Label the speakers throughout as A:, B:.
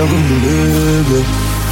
A: baby.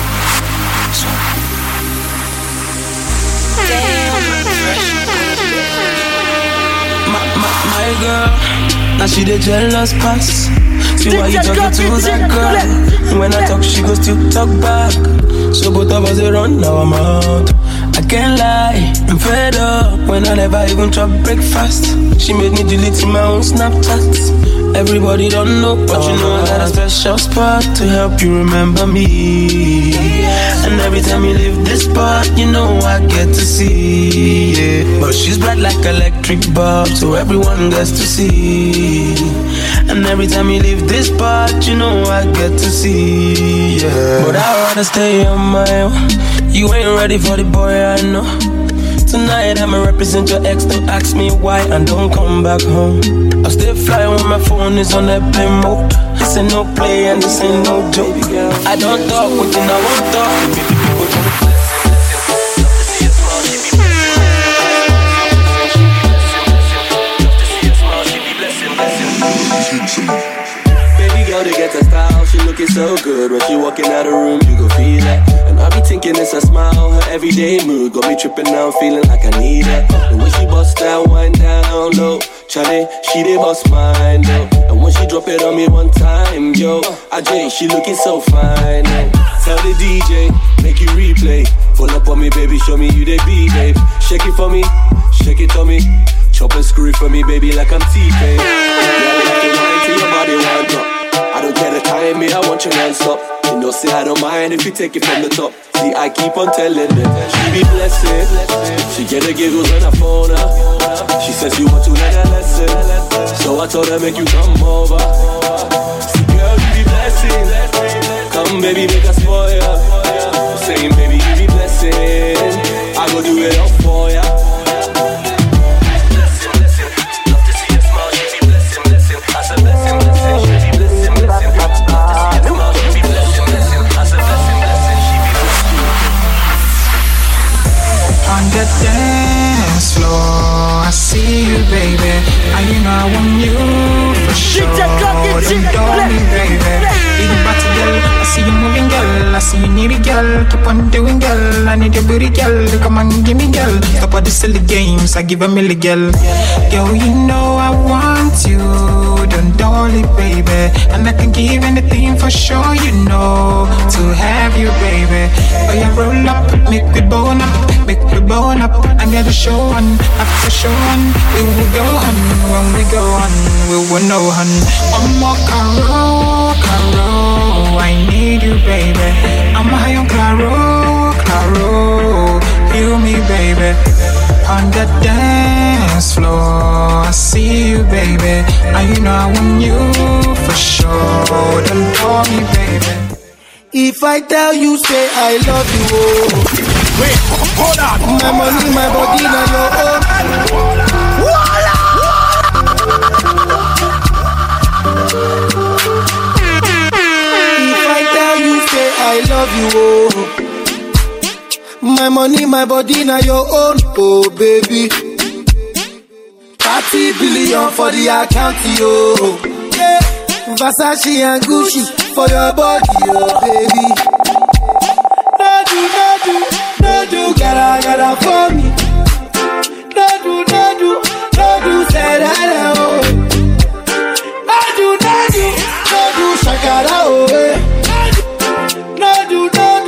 A: My girl, now she the jealous pass. See why you talking to that girl? When I talk, she goes to talk back. So both of us run, now I'm out. I can't lie, I'm fed up. When I never even chop breakfast, she made me delete my own Snapchat. Everybody don't know, but you know I got a special spot to help you remember me. And every time you leave this spot, you know I get to see, yeah. But she's bright like electric bulb, so everyone gets to see. And every time you leave this spot, you know I get to see, yeah. But I'd rather stay on my own. You ain't ready for the boy, I know. Tonight I'ma represent your ex, don't ask me why and don't come back home. I'll still fly when my phone is on airplane mode. This ain't no play and this ain't no joke. I don't talk with you, I won't talk with people.
B: Baby girl, they get her style. She looking so good when she walking out the room. You gon' feel it. And I be thinking it's a smile. Her everyday mood got me tripping now, feeling like I need it. And when she bust that wine down low, Charlie, she dey bust mine though. And when she drop it on me one time, yo, Ajay, she looking so fine. Tell the DJ, make you replay. Pull up on me, baby, show me you they be, babe. Shake it for me, shake it on me. Chop and screw it for me, baby, like I'm T-Pain. Yeah, like the wine till your body wind up. I don't care the time, me, I want your hands up. You know, say I don't mind if you take it from the top. See, I keep on telling them, she be blessed. She get the giggles when I phone her. She says you want to learn a lesson, so I told her make you come over. See, girl, you be blessed. Come, baby, make us spoil ya. Saying, baby, you be blessed. I go do it all for ya.
C: On the dance floor, I see you, baby. And you know I want you for sure. Don't me, baby. Big body girl, I see you moving, girl. I see you need it, girl. Keep on doing, girl. I need your booty, girl. Come on, give me, girl. Stop all the silly games, I give a milli, girl. Girl, you know I want you. Don't dolly, baby. And I can give anything for sure, you know. To have you, baby. Oh, yeah, roll up, make me bone up. Make me bone up, I got a show on. After show on, we will go on. When we go on, we will know on. One more Caro, Caro, I need you, baby. I'm high on Claro, Claro. Heal me, baby. On the dance floor, I see you, baby. And you know I want you for sure. Don't call me, baby.
D: If I tell you, say I love you, oh.
E: Wait, hold on.
D: My money, my body, now your own. If I tell you, say I love you, oh. My money, my body, now your own, oh baby. 30 billion for the account, yo. Yeah. Versace and Gucci for your body, oh baby. No do, gotta for me. No do, say that, oh. No do, shakara, oh. No do,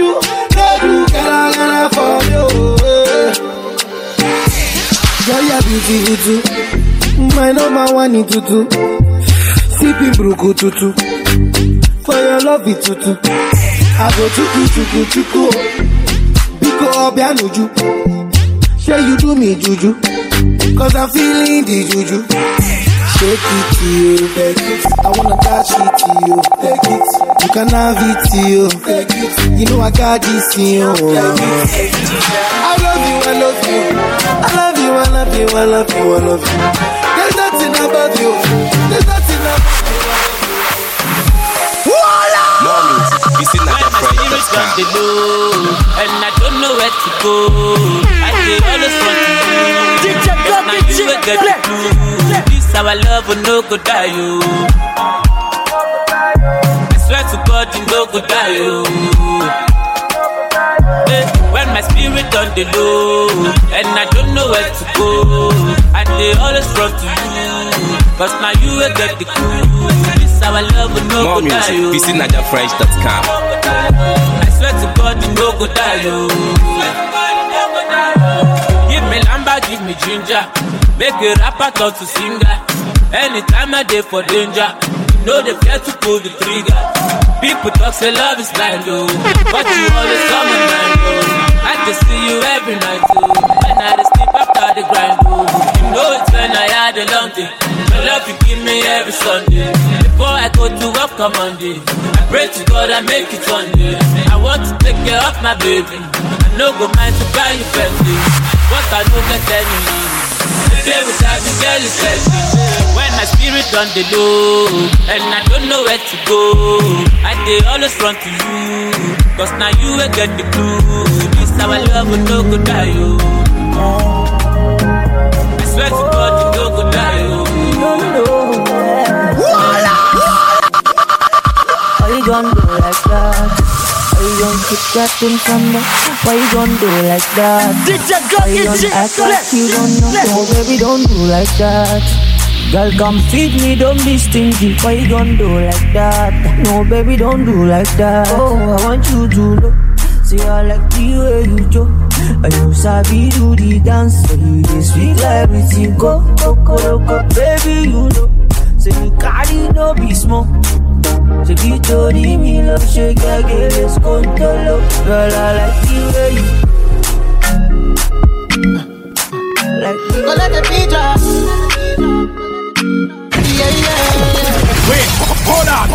D: gotta for me, oh. Girl, you're beautiful too. My number one in tutu. Sipping bruku tutu. For your love it tutu. I go chuku. Biko obianuju. Say you do me juju. Cause I'm feeling the juju. Shake it to you, take it. I wanna touch it to you, take it. You can have it to you, take it. You know I got this in you. I love you. There's nothing above you. There's nothing above you.
F: You see like a friend and I don't know where to go. I say always want to you. Now you will get the clue. This our love will no go die you. swear to God, you no go die, oh. When my spirit on the low, and I don't know where to go, and they always run to you, cause now you will get the clue. This our love will no go die, oh.
B: Visit NigerFrench.com.
F: I swear to God, you no go die, oh. Give me lamba, give me ginger, make a rapper turn to singer. Anytime I dey for danger, you know they fear to pull the trigger. People talk say love is blind, oh, but you always come in mind, oh. I just see you every night, oh. When I dey sleep after the grind, oh. You know it's when I had a long day. Your love you give me every Sunday. Before I go to work on Monday, I pray to God I make it Sunday. I want to take care of my baby. I no go mind to buy you birthday, but I no get any money. The day without you, girl, is sexy. When my spirit on the low, and I don't know where to go, I dey always run to you, cause now you will get the clue. This our love will no go die, oh. I swear to God, you no go die, oh.
G: Why you gon' do like that? Why you gon' keep that thing from me? Why you gon' do like that? Why you gon' act like you don't know? Oh baby, don't do like that. Girl, come feed me, don't be stingy. Why you gon' do like that? No baby, don't do like that. Oh, I want you to know. See I like the way you do. And you sabi do the dance. So you just sweet like everything. Go, baby, you know. Say you carry no be small. Say be told me love, shake again, let's go to love. Girl, I like the way you like the
D: Go let the beat drop. Yeah.
E: Wait, hold on.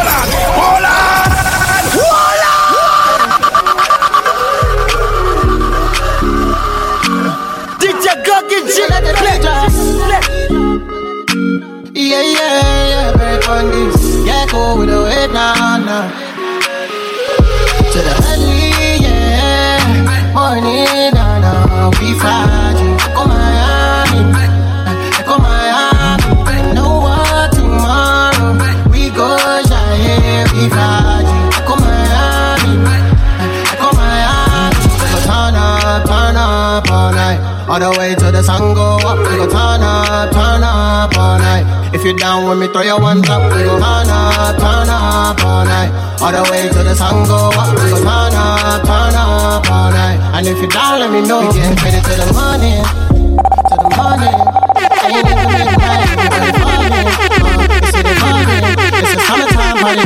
D: DJ Guggy G, let the beat drop. Yeah, break on this. Yeah, go with the weight, nah. To the early, yeah. Morning, nah. We fragile. Come Miami. Know what tomorrow. We go shy, we fragile. Come Miami. So turn up all night. All the way to the sun go up. We go turn up all night. If you down with me, throw your ones up. We go turn up all night. All the way to the sun go up. We go turn up all night. And if you down, let me know. We getting ready to the morning. Ain't even midnight, we gonna falling. It's the morning. It's a summertime party.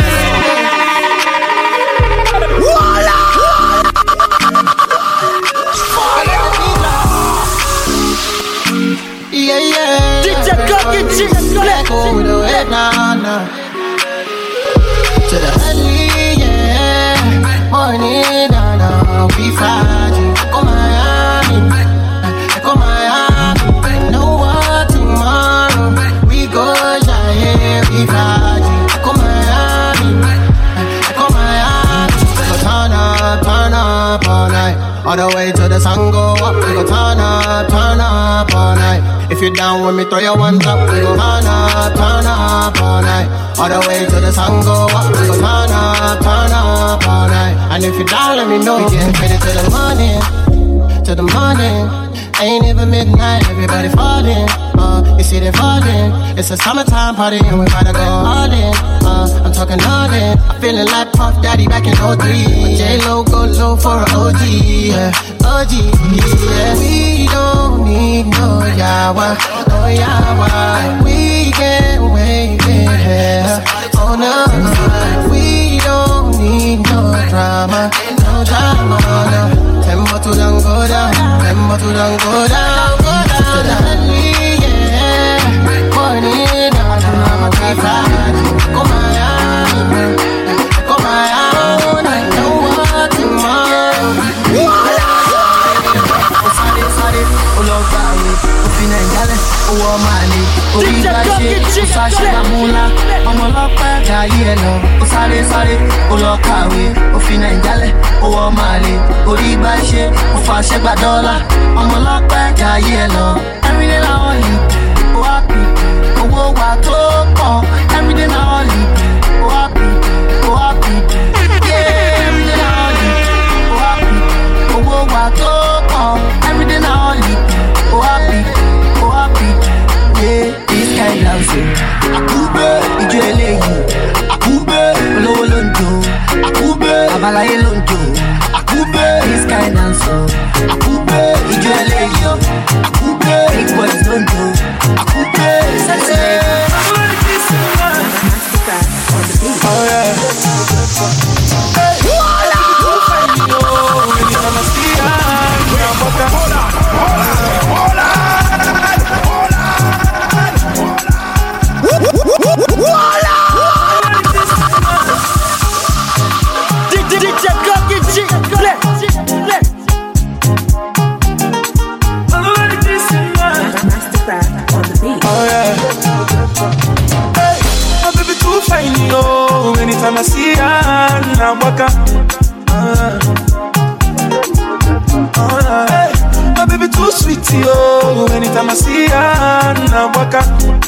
D: Voila! Yeah. DJ Guggy G, let go with the head, nah. To the early, yeah. Morning, nah. We fragile. Come Miami. Know what tomorrow. We go shy, we fragile. Come Miami. So turn up all night. All the way to the sun go up. We go turn up all night. If you down with me, throw your ones up. We go turn up all night. All the way to the sun go up. We go turn up all night. And if you down, let me know. We getting ready to the morning. Ain't even midnight, everybody falling. You see they falling. It's a summertime party and we gotta go all in. I'm talking all in. I'm feeling like Puff Daddy back in 03. J-Lo go low for an OG, yeah. We don't need no yawa. We can wait here. Oh no, we don't need no drama. Tempo to don't go down. Yeah. Morning, come on, I know what tomorrow. Sorry, everyday na only
H: Babala Elonjo, Akube, this kind and so, Akube, Ijueleyo, Akube, big boys don't do, Akube, oh yeah. Anytime I see her, now waka. Hey, my baby too sweet, yo. Anytime I see her, now waka.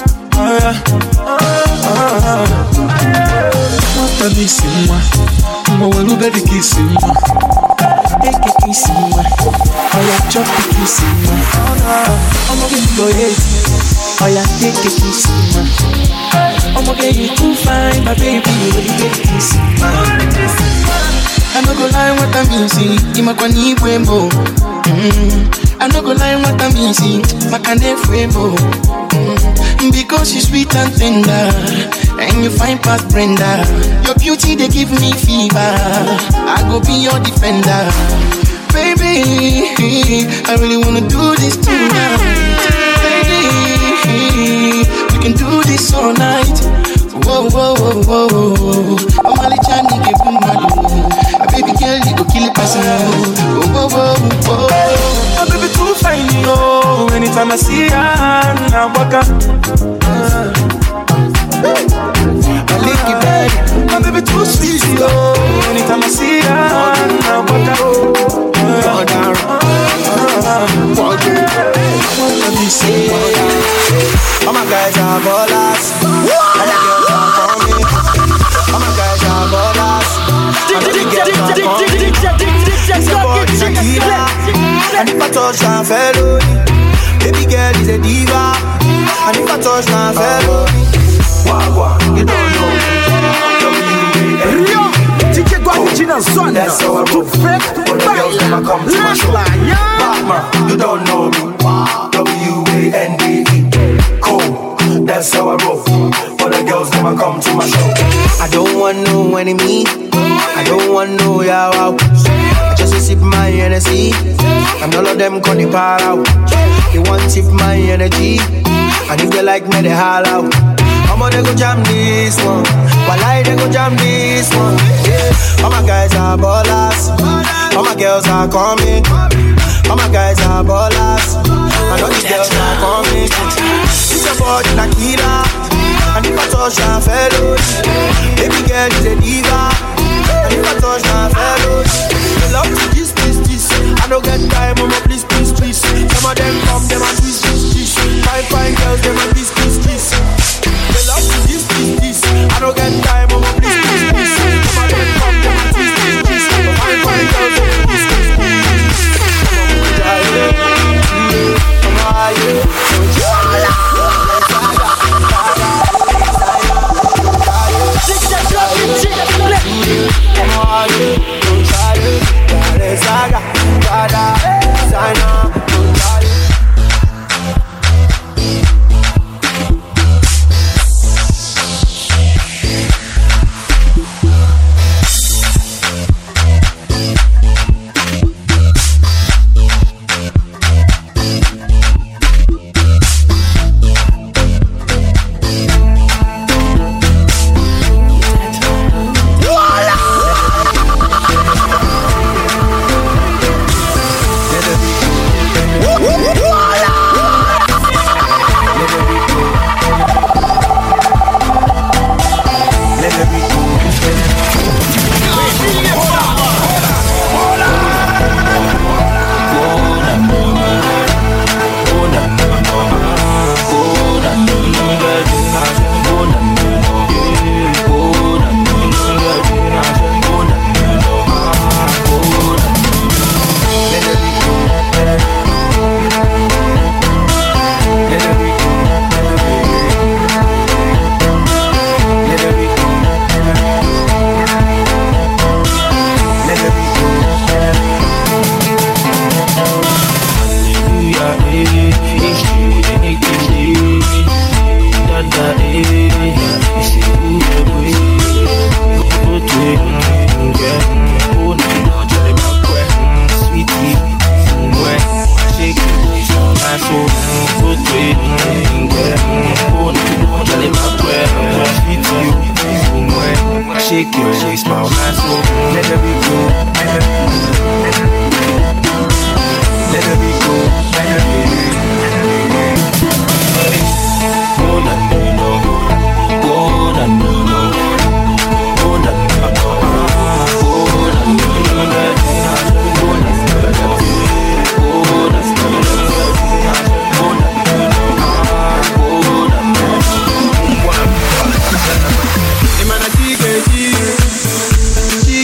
H: What a missing one. I'm a well baby kissing one. Take a kissing one. Oh yeah, chop the kissing one. I'm a good boy. Oh yeah, take a kissing one. I'm gonna get you too fine, my baby. You really get this. I'm not gonna lie, what I'm missing. I'm not gonna need rainbow. I'm not gonna lie, what I'm missing. My kind of rainbow. Because you're sweet and tender, and you fine past Brenda. Your beauty they give me fever. I go be your defender, baby. I really wanna do this tonight, baby. We can do this all night. Whoa, whoa, whoa, whoa. I'm only trying to give you my love. Baby girl, you go kill it personal. Whoa, whoa, whoa. My baby too fine, yo. Anytime I see her, now waka. My licky baby, my baby too sweet, yo. Anytime I see her, now waka. What do you say? All my guys are ballers. All my girls are coming. All my guys are ballers. All the girls are coming. It's your body Shakira. And if I touch her felony, baby girl is a diva. And if I touch her felony, wah, you don't know me. Rio, DJ Guajinan Son. That's how I roll. When the girls never come to my show. Batman, you don't know me. WANDE. That's how I roll. For the girls never come to my show. I don't want no enemy. I don't want no yawa. I just sip my energy. And all of them call the power out. They want sip my energy. And if they like me, they holler out. I'm gonna go jam this one. While I go jam this one. Yeah. All my guys are ballers. All my girls are coming. All my guys are ballers. And all these girls are coming. It's your body Shakira. And if I touch her fellows, baby girl is a diva. And if I touch her fellows, they love to kiss. I don't get time, mama, please. Some of them come, them and twist. Fine girls, them and kiss. They love to kiss. I don't get time, mama, please. Some of them come, them and twist. Fine girls, them and kiss. Come on,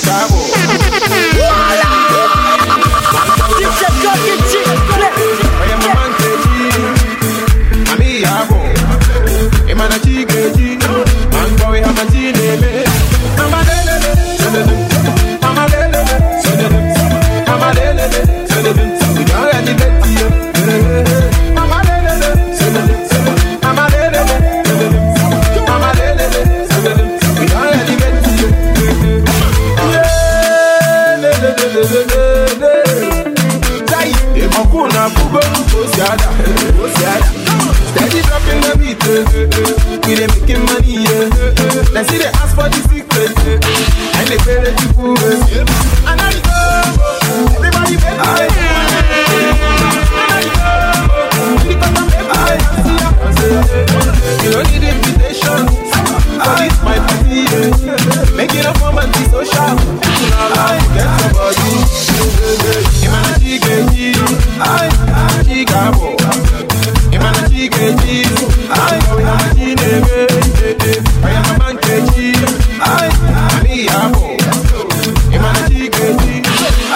E: Chicago. Steady dropping the beat, we dey making money, yeah. They see they ask for the secret, and they pay the people, and I go, everybody pay me. You don't need invitation, so it's my party, making a moment be social. Get somebody, Imana Chigabo. Imana Chikeji, I am a man Keji, I am Imana Chikeji, I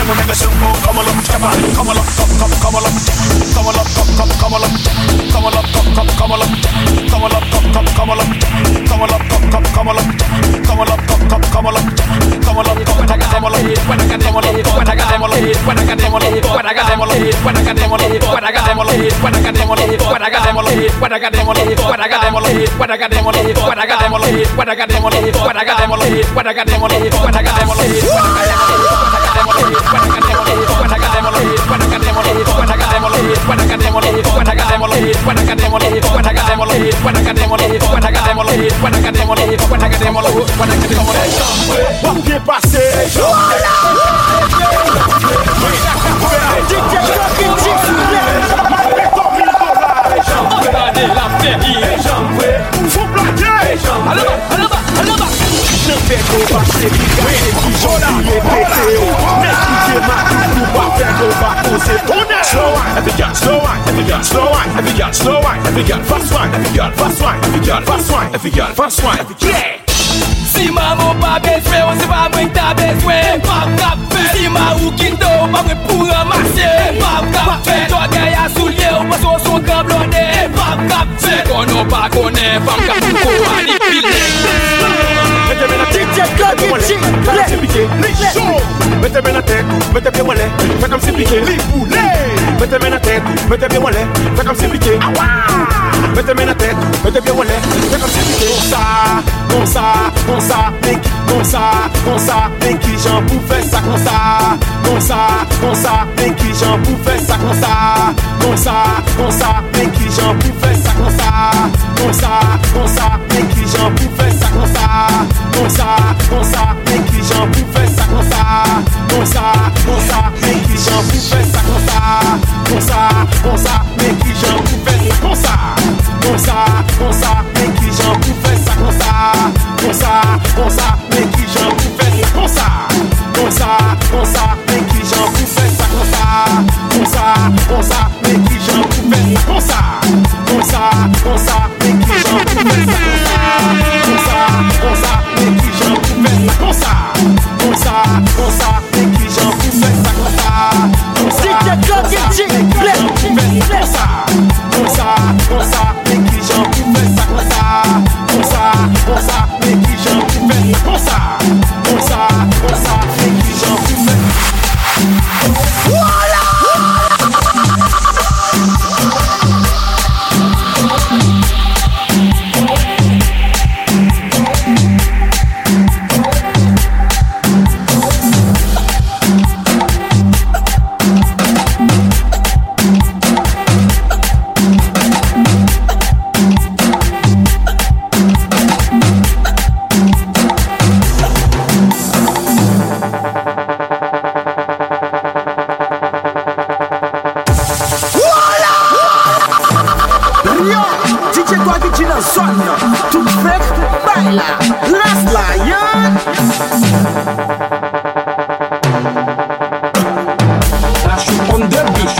I: them will make a simple. Come on up, come on up, come on up, come on up, come on up, come on up, come on up, come on up, come on up, come on up, come on up, come on up, come on up, come on up, come on up, when I got them all, when I got them all, when I got them all, when I got them all, when I got them all, when I got them all, when I got them all, when I got them all, when I got them all, when I got them all, when I got them all, when I got them all, when I got them all, when I got them all, when I got them all, when I got them all, when I got them all, Slow wine, fast wine, yeah.
J: Si maman pas besoin, on se va moins ta besoin. Pas cap fait. Si ma ou quitte, pas moins pour ramasser. Pas cap fait. Toi gagne à soulier, on passe au son gablonné. Pas cap fait. Qu'on n'a pas connaît, pas cap pour manipuler.
I: Mettez-moi la tête, mettez bien mollet, fais comme si piqué, mettez-moi la tête, mettez bien mollet, fais comme si piqué, mettez-moi la tête, mettez bien mollet, fais comme si piqué, comme ça, mais qui j'en pour faire ça comme ça, mais qui j'en pour faire ça comme ça, mais qui j'en pour faire ça comme ça, mais qui j'en pour faire ça comme ça, mais qui j'en pour faire ça comme ça, mais qui j'en pour faire ça comme ça, mais qui j'en pour faire ça comme ça, mais qui j'en pour faire ça comme ça, mais qui j'en pour faire ça comme ça, mais qui j'en pour faire ça comme ça, mais qui j'en pour faire ça comme ça, mais qui j'en pour faire ça mais qui j'en pour faire ça comme ça, mais qui j'en pour faire ça comme ça, mais qui j'en pour faire ça comme ça, mais qui j'en pour faire ça comme ça, mais qui j'en pour faire ça comme ça, mais qui j'en pour faire. Voilà.
D: Tout fait, baila, last lion.
I: Là, je suis on the beach,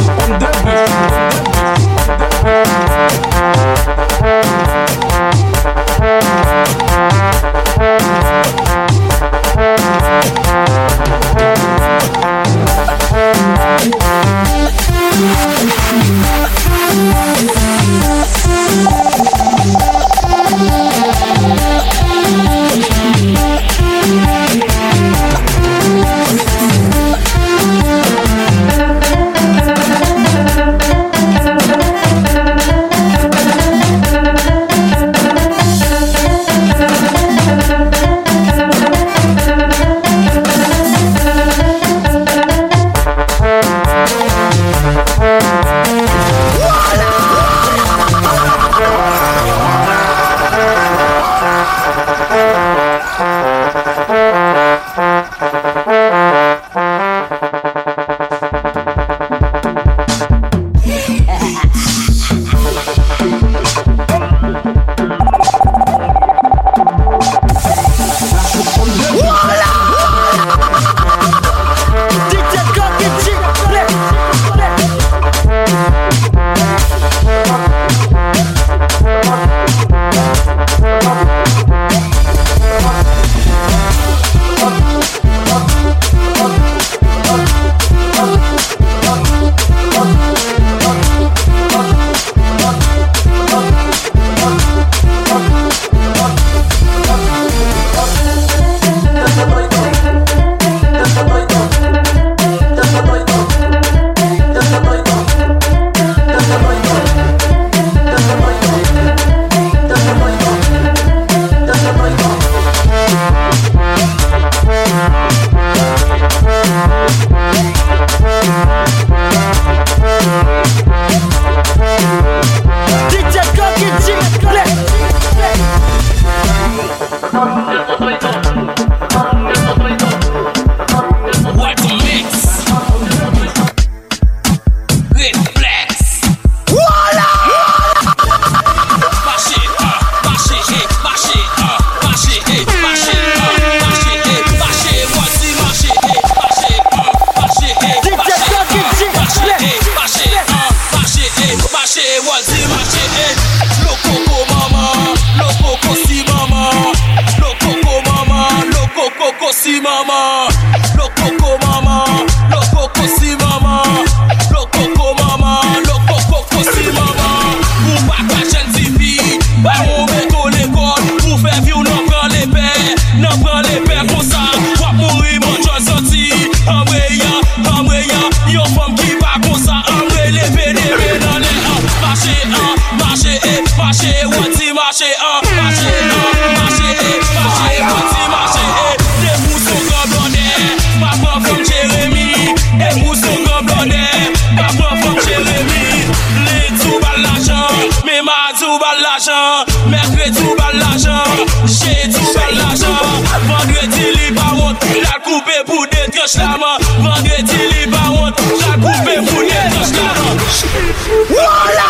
F: touche la main. Vendredi, li ba honte. La coupe pour les touche la main. Voilà!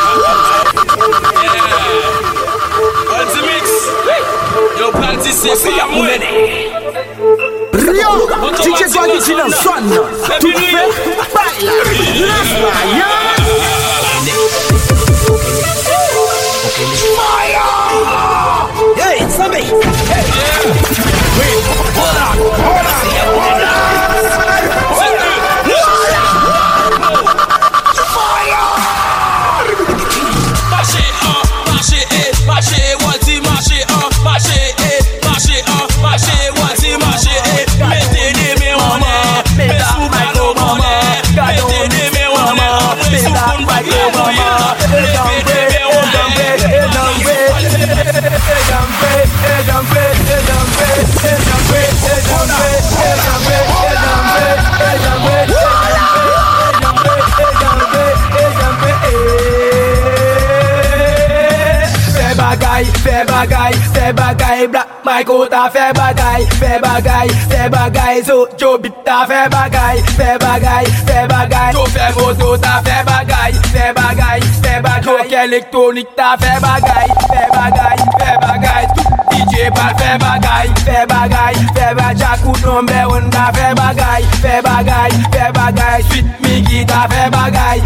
F: Ultimix. Yo, parti, c'est pas moi.
K: Rio, DJ Swaggy dit dans son. Tout fait, baila. Laisse-moi, hey, Sammy! Hey! Wait, hold on!
J: Fais bagaille, Black Michael t'a fait bagaille, so Joe Beat t'a fait bagaille, Joe fait moto t'a fait bagaille, Joe électronique t'a fait bagaille, DJ Bal fait bagaille, Jackou number one t'a fait bagaille, Sweet Miggy t'a fait bagaille,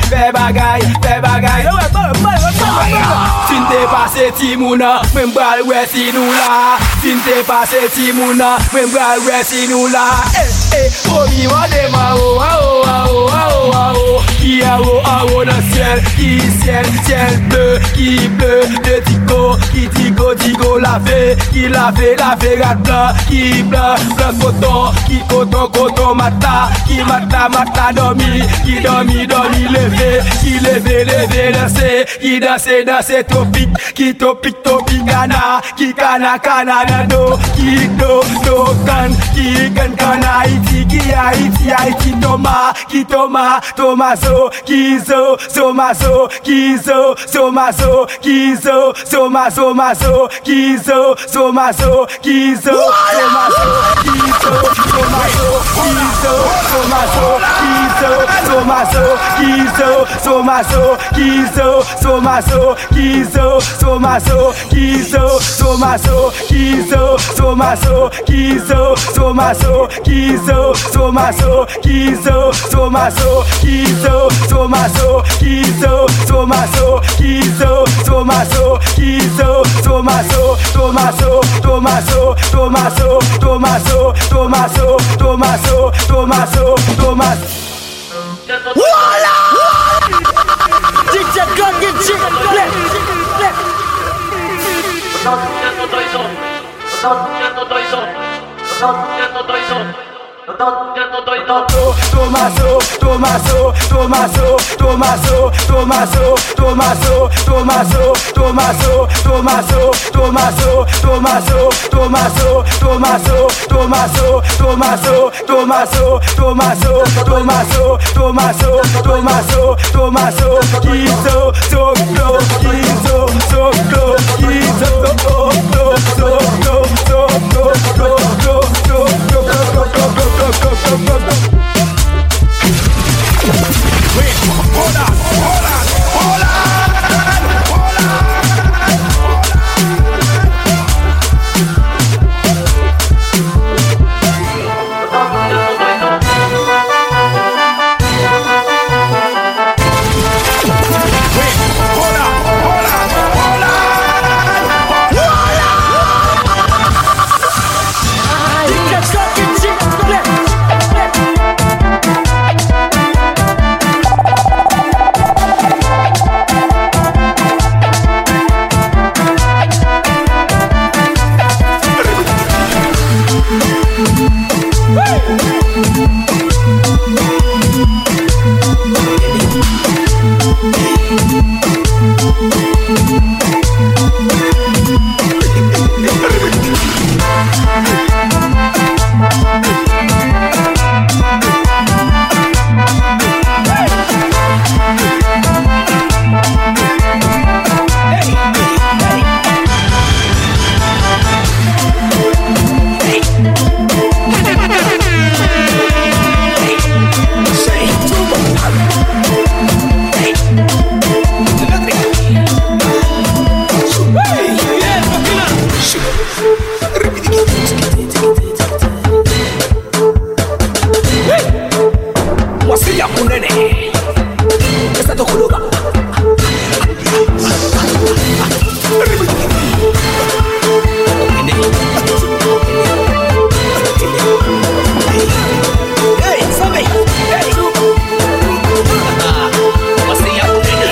J: Sin te passe Timouna, même bral ouais si nous là. Sin te passe Timouna, même bral ouais si nous là. Oh mi wa de ma oh qui a oh dans ciel, qui ciel bleu, qui bleu de Tigo la fait rat blanc, qui blanc coton mata, qui mata dormi levé danser topic gana, qui kana do, qui do kan Haiti, qui Haiti Tomaso, Kizo, Somaso,
K: Voilà! DJ Goggy ya kunene. Esa to kuluba. Hey, sabe. Hey. Você ya kunene.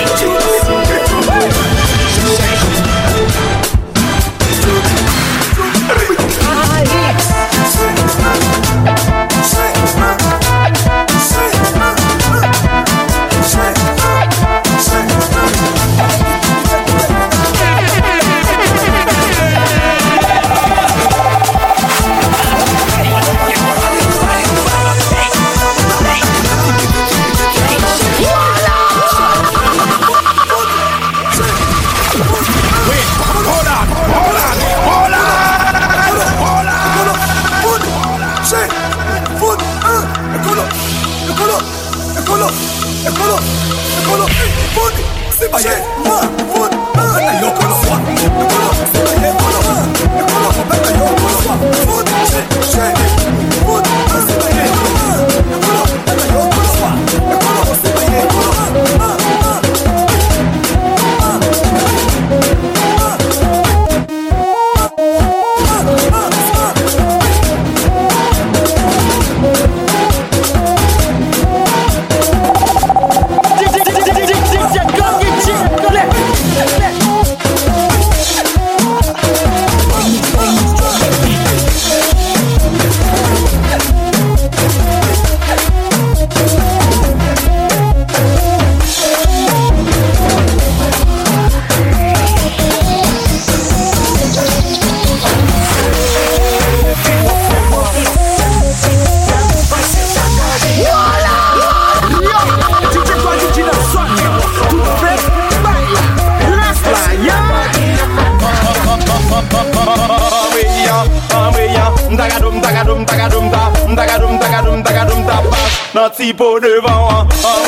E: Notre pot devant,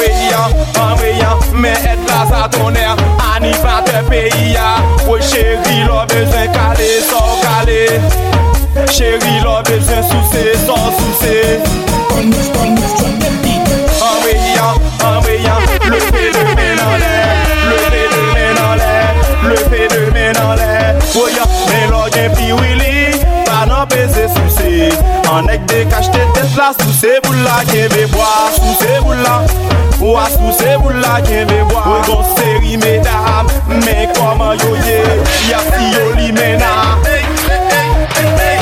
E: mais être là ça ton air, animateur pays, oh chérie, l'on besoin caler, sans caler, chérie, l'on besoin soucier, sans soucier. Levez de main en l'air, levez de main en l'air, levez de main en l'air. Oh ya, mais l'on vient piouili, pas non baiser soucier. En ek de cache tête là, sous ces boules là, qui veut boire, sous ces boules là. Ouah, sous ces boules là, qui veut boire. Oui, bon série mesdames, mais comment yo yé, y'a si yo li mena. Hey, hey, hey, hey, hey,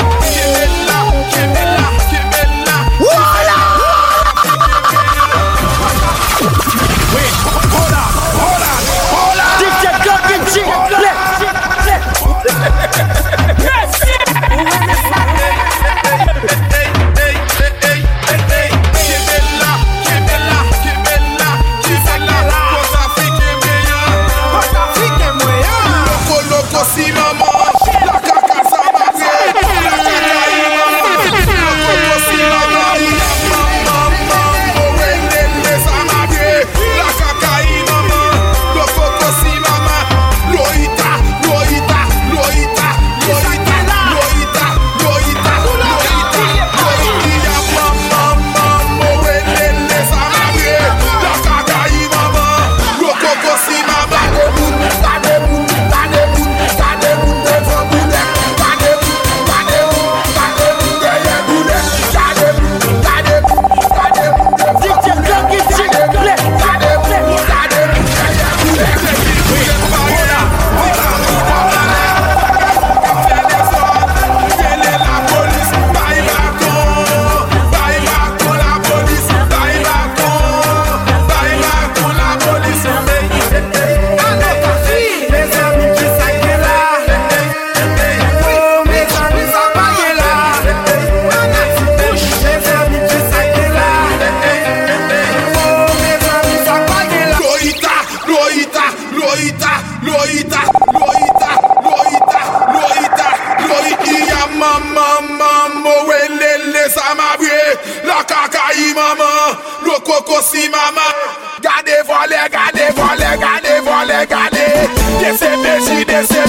I: si maman. Gardez voler, gardez voler, gardez voler, gardez. DCPJ,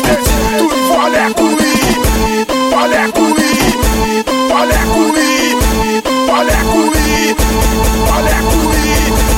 I: tout voler courir, voler courir, voler courir, voler courir, voler courir.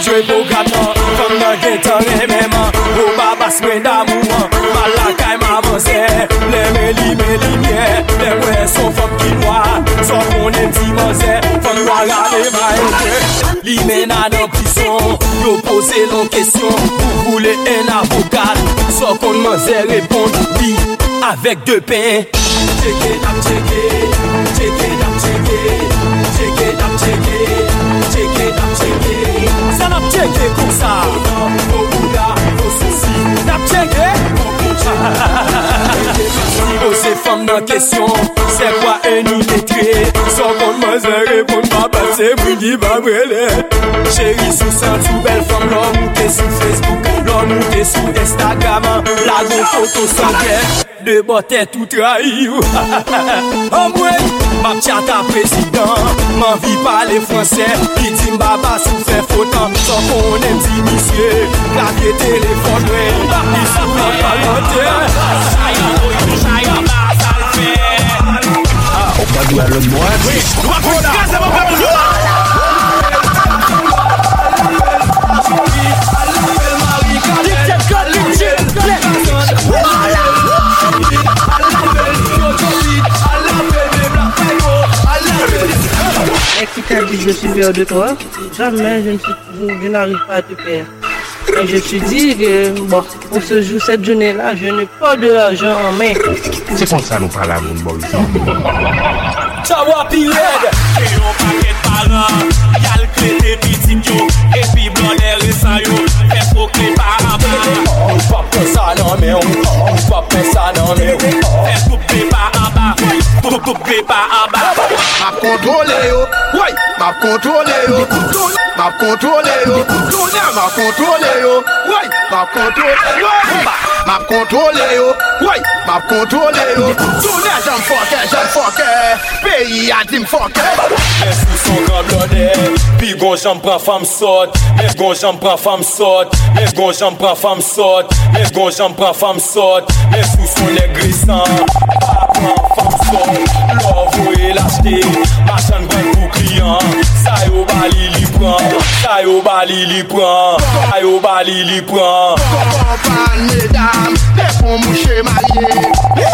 J: jouer programme, comme dans le temps, les mêmes. Au babas, mais d'amour, malakaï m'avançait. Les méli, les mouets sont femmes qui noient. Sans qu'on est petit manzé, femmes noires à l'émaille. L'imena dans prison, yo pose l'en question. Vous voulez un avocat, sans qu'on manzé répondre oui, avec deux pains. Check it up, check it, check it up, check it, check it up, check it, check it up, check it. Ça n'a pas checké comme ça. Beaucoup là, vos soucis. N'a pas checké. Ces femmes dans question, c'est quoi un illettré? Sans qu'on m'en répondre, ma base, c'est Briggy Babrele. Chérie, sous ça, tout belle femme, l'homme ou t'es sur Facebook, l'homme ou t'es sur Instagram. La go photo sans guerre, de bottes tout trahi. Oh, moi, ma tchate à président, m'envie parler français. Il dit m'baba sous fait fautant, sans qu'on aime dit monsieur. Clavier, téléphone, il souffle pas longtemps.
L: On va jouer à l'autre droite. Oui, on va jouer à l'autre
M: je suis peur de toi. Jamais je n'arrive pas à te perdre. Et je me suis dit que, bon, pour ce jour, cette journée-là, je n'ai pas de l'argent en main.
L: C'est comme ça nous parlons à mon boy.
J: Chawa Pired, et on paquet de parents, y'a le clé des petits yo, et puis blanc des récents yo, fait faut clé par en bas. On va pas ça non mais on va pas ça non mais fait coupe clé par en bas, coupe clé par en bas.
N: M'a contrôlé yo, ouais, m'a contrôlé yo, m'a contrôlé yo, m'a contrôlé yo, ouais, m'a contrôlé yo, m'a contrôlé yo, ouais, m'a contrôlé yo. J'aime fucker, pays a dit m'fucker.
J: Les sous sont grand blondet, puis gon j'en prends femme saute, les gon j'en prends femme saute, les gon j'en prends femme saute, les gon j'en prends femme saute, les sous sont les grissants, pas prends femme saute, l'or et l'acheter, machin grand pour client, ça yo bali li prend, ça yo bali li prend, ça yo bali li prend.
N: Comprends mesdames, les fonds mouchés mariés.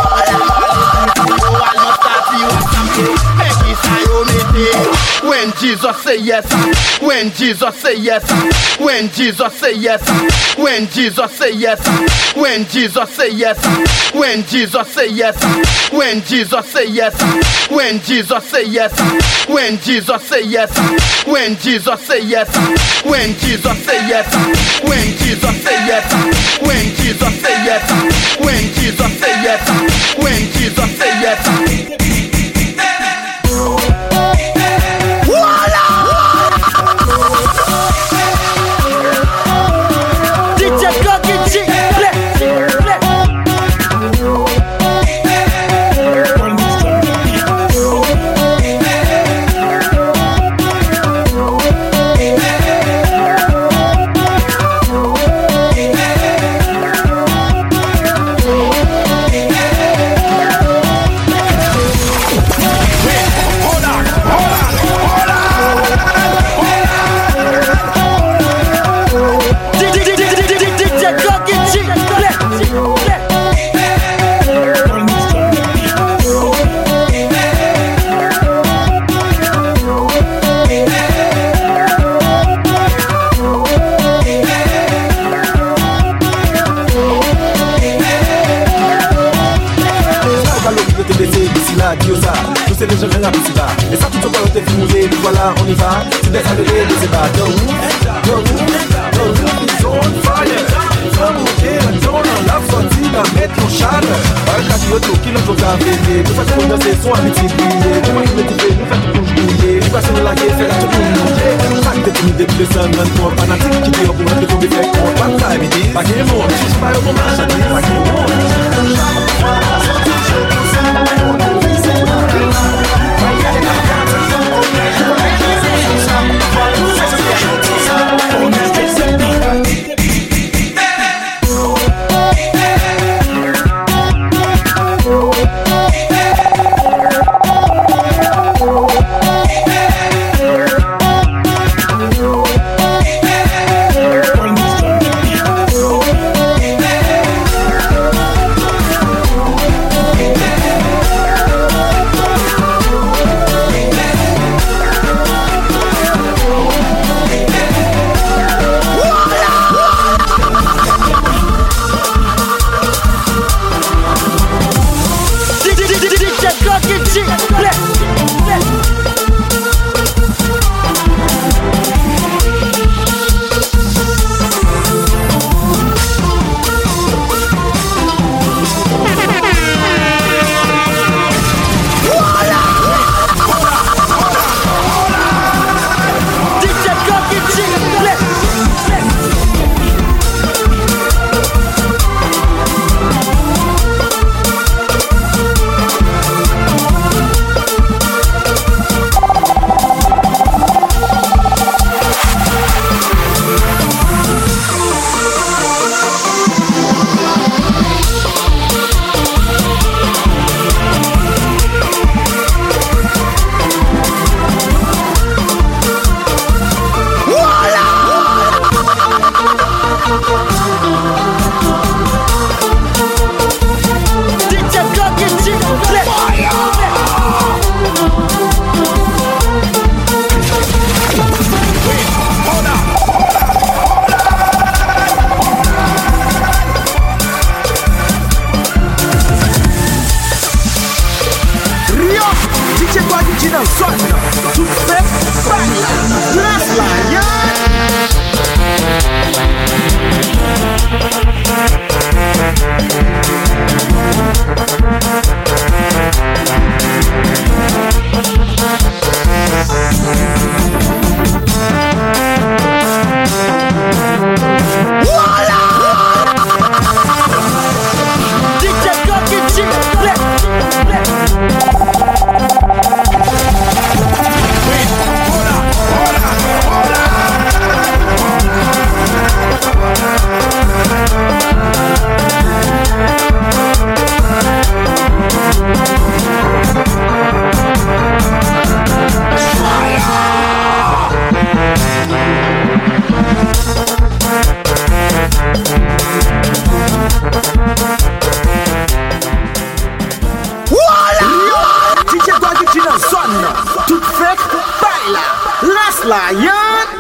N: When Jesus say yes, when Jesus say yes, when Jesus say yes, when Jesus say yes, when Jesus say yes, when Jesus say yes, when Jesus say yes, when Jesus say yes, when Jesus say yes, when Jesus say yes, when Jesus say yes, when Jesus say yes, when Jesus say yes, when Jesus say yes, when Jesus say yes.
O: C'est les jeunes à Boussiba. Et ça tout au ballon t'es fouillé, voilà on y va. Tu baisses à lever les ébats. Don't move, it's on fire. Faut monter la zone, la sortie, la mettre en charge. Par le casino qui nous joue à veiller. Tout ça c'est pour danser, son habitude briller. Tout le monde qui fait, nous fait tout pour bouiller. Tu passes dans la guerre, faire la tout pour mouiller. Chaque détenu depuis le sun, un tour fanatique qui dit au courant que tout est fait. On va pas time, il dit. Pas qu'il est mort, je suis pas au moment, je dis. Pas qu'il est mort. DJ Quality dans zone. Tout fait, baila, lance la y'a. Tout fait, baila, lance la y'a.